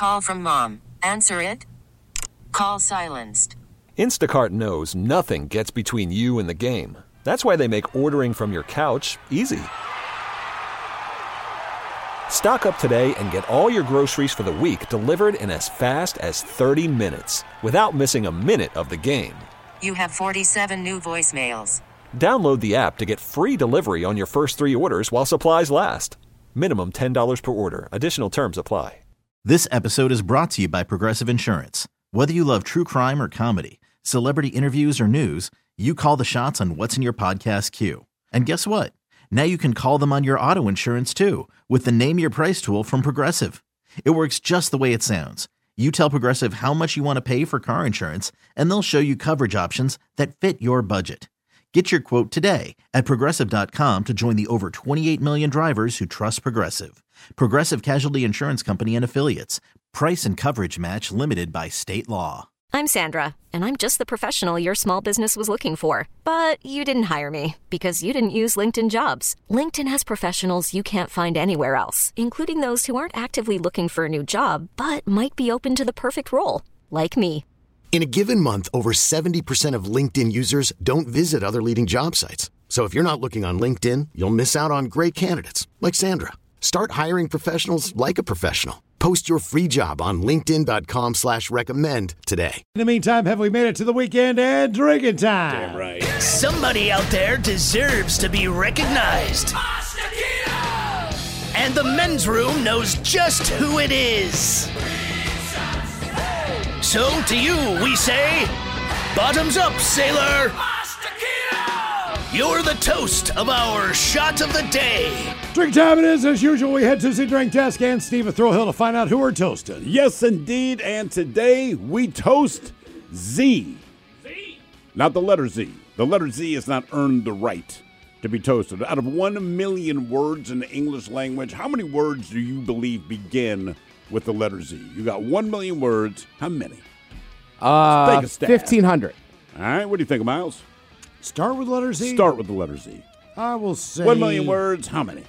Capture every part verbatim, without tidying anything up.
Call from mom. Answer it. Call silenced. Instacart knows nothing gets between you and the game. That's why they make ordering from your couch easy. Stock up today and get all your groceries for the week delivered in as fast as thirty minutes without missing a minute of the game. You have forty-seven new voicemails. Download the app to get free delivery on your first three orders while supplies last. Minimum ten dollars per order. Additional terms apply. This episode is brought to you by Progressive Insurance. Whether you love true crime or comedy, celebrity interviews or news, you call the shots on what's in your podcast queue. And guess what? Now you can call them on your auto insurance too with the Name Your Price tool from Progressive. It works just the way it sounds. You tell Progressive how much you want to pay for car insurance, and they'll show you coverage options that fit your budget. Get your quote today at Progressive dot com to join the over twenty-eight million drivers who trust Progressive. Progressive Casualty Insurance Company and Affiliates. Price and coverage match limited by state law. I'm Sandra, and I'm just the professional your small business was looking for. But you didn't hire me because you didn't use LinkedIn Jobs. LinkedIn has professionals you can't find anywhere else, including those who aren't actively looking for a new job, but might be open to the perfect role, like me. In a given month, over seventy percent of LinkedIn users don't visit other leading job sites. So if you're not looking on LinkedIn, you'll miss out on great candidates like Sandra. Start hiring professionals like a professional. Post your free job on linkedin dot com slash recommend today. In the meantime, have we made it to the weekend and drinking time? Damn right. Somebody out there deserves to be recognized. And the men's room knows just who it is. So to you, we say, bottoms up, sailor. You're the toast of our shot of the day. Drink time it is. As usual, we head to the drink desk and Steve at Thrill Hill to find out who we're toasting. Yes, indeed. And today we toast Z. Z. Not the letter Z. The letter Z has not earned the right to be toasted. Out of one million words in the English language, how many words do you believe begin with the letter Z? You got one million words. How many? Uh, Take a stab. fifteen hundred. All right. What do you think, Miles? Start with letter Z? Start with the letter Z. I will say... One million words. How many?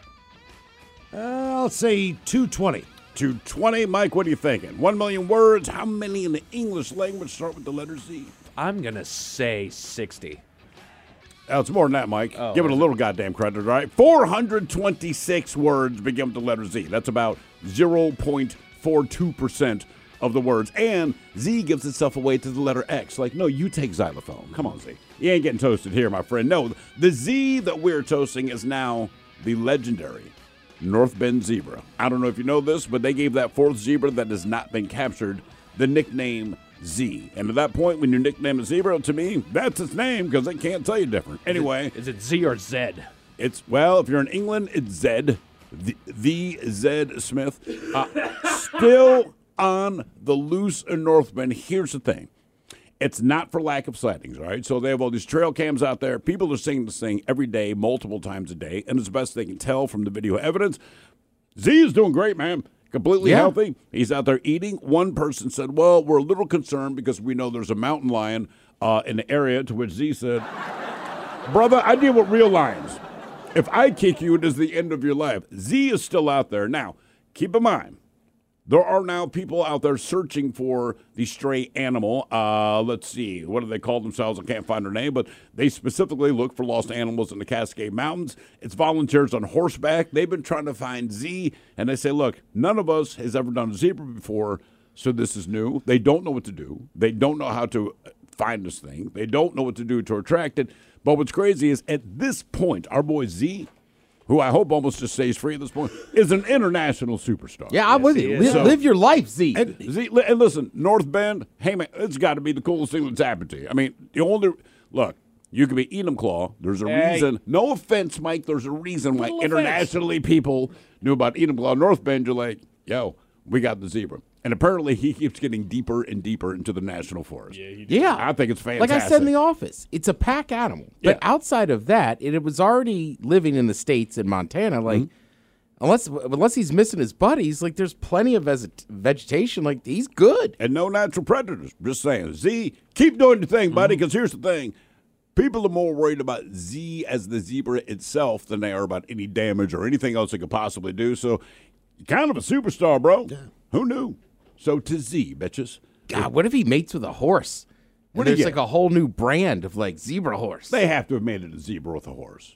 Uh, I'll say two twenty. two twenty. Mike, what are you thinking? One million words. How many in the English language start with the letter Z? I'm going to say sixty. Oh, it's more than that, Mike. Oh, Give it a little goddamn credit, all right? four hundred twenty-six words begin with the letter Z. That's about zero point four two percent of the words. And Z gives itself away to the letter X. Like, no, you take xylophone. Come on, Z. You ain't getting toasted here, my friend. No, the Z that we're toasting is now the legendary North Bend Zebra. I don't know if you know this, but they gave that fourth zebra that has not been captured the nickname Z. And at that point, when you nickname a zebra, to me, that's its name because it can't tell you different. Anyway. Is it, is it Z or Z? It's, well, if you're in England, it's Zed. The, the Zed Smith. Uh, still on the loose in North Bend. Here's the thing. It's not for lack of sightings, all right? So they have all these trail cams out there. People are seeing this thing every day, multiple times a day, and it's the best they can tell from the video evidence. Z is doing great, man. Completely yeah. healthy. He's out there eating. One person said, well, we're a little concerned because we know there's a mountain lion uh, in the area, to which Z said, brother, I deal with real lions. If I kick you, it is the end of your life. Z is still out there. Now, keep in mind, there are now people out there searching for the stray animal. Uh, let's see, what do they call themselves? I can't find their name, but they specifically look for lost animals in the Cascade Mountains. It's volunteers on horseback. They've been trying to find Z, and they say, look, none of us has ever done a zebra before, so this is new. They don't know what to do. They don't know how to find this thing. They don't know what to do to attract it. But what's crazy is at this point, our boy Z, who I hope almost just stays free at this point, is an international superstar. Yeah, I'm yes, with you. Live, So, live your life, Z. And, Z. and listen, North Bend, hey, man, it's got to be the coolest thing that's happened to you. I mean, the only, look, you could be Enumclaw. There's a hey. reason. No offense, Mike. There's a reason why internationally people knew about Enumclaw. North Bend, you're like, yo, we got the zebra. And apparently he keeps getting deeper and deeper into the national forest. Yeah, he yeah. I think it's fantastic. Like I said in the office, it's a pack animal. But Yeah. outside of that, it, it was already living in the States in Montana. Like, Mm-hmm. unless unless he's missing his buddies, like there's plenty of ves- vegetation. Like, he's good. And no natural predators. Just saying. Z, keep doing your thing, buddy, because here's the thing. People are more worried about Z as the zebra itself than they are about any damage or anything else it could possibly do. So, you're kind of a superstar, bro. Yeah. Who knew? So to Z, bitches. God, what if he mates with a horse? What And do you there's get? like a whole new brand of like zebra horse. They have to have made it a zebra with a horse.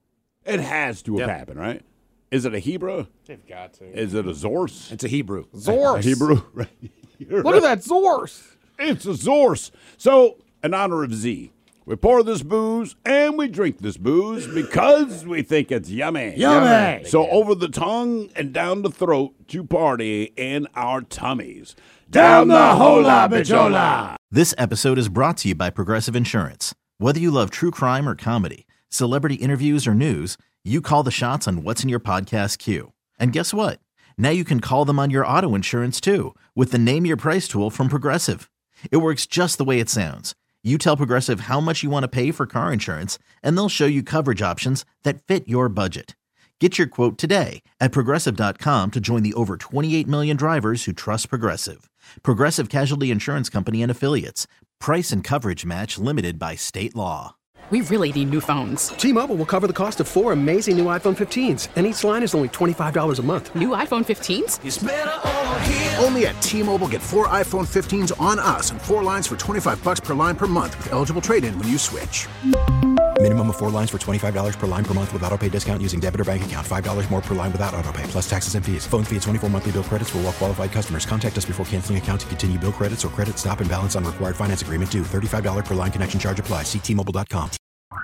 It has to have Yep. happened, right? Is it a Hebrew? They've got to. Is it a Zorse? It's a Hebrew. Zorse. A Hebrew? Right. You're Look right. at that Zorse. It's a Zorse. So, in honor of Z, we pour this booze and we drink this booze because we think it's yummy. Yummy. So, over the tongue and down the throat to party in our tummies. Down the hola, bichola. This episode is brought to you by Progressive Insurance. Whether you love true crime or comedy, celebrity interviews or news, you call the shots on what's in your podcast queue. And guess what? Now you can call them on your auto insurance too with the Name Your Price tool from Progressive. It works just the way it sounds. You tell Progressive how much you want to pay for car insurance, and they'll show you coverage options that fit your budget. Get your quote today at Progressive dot com to join the over twenty-eight million drivers who trust Progressive. Progressive Casualty Insurance Company and Affiliates. Price and coverage match limited by state law. We really need new phones. T-Mobile will cover the cost of four amazing new iPhone fifteens, and each line is only twenty-five dollars a month. New iPhone fifteens? It's better over here. Only at T-Mobile, get four iPhone fifteens on us and four lines for twenty-five bucks per line per month with eligible trade-in when you switch. Minimum of four lines for twenty-five dollars per line per month with autopay discount using debit or bank account. five dollars more per line without autopay, plus taxes and fees. Phone fee at twenty-four monthly bill credits for well-qualified customers. Contact us before canceling account to continue bill credits or credit stop and balance on required finance agreement due. thirty-five dollars per line connection charge applies. See T Mobile dot com.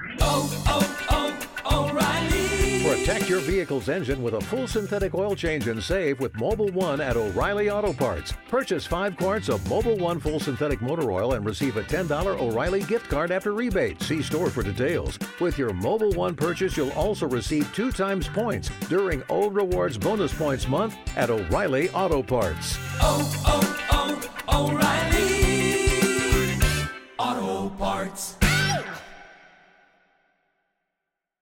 Oh, oh, oh, O'Reilly. Protect your vehicle's engine with a full synthetic oil change and save with Mobile One at O'Reilly Auto Parts. Purchase five quarts of Mobile One full synthetic motor oil and receive a ten dollars O'Reilly gift card after rebate. See store for details. With your Mobile One purchase, you'll also receive two times points during O Rewards Bonus Points Month at O'Reilly Auto Parts. Oh, oh, oh, O'Reilly Auto Parts.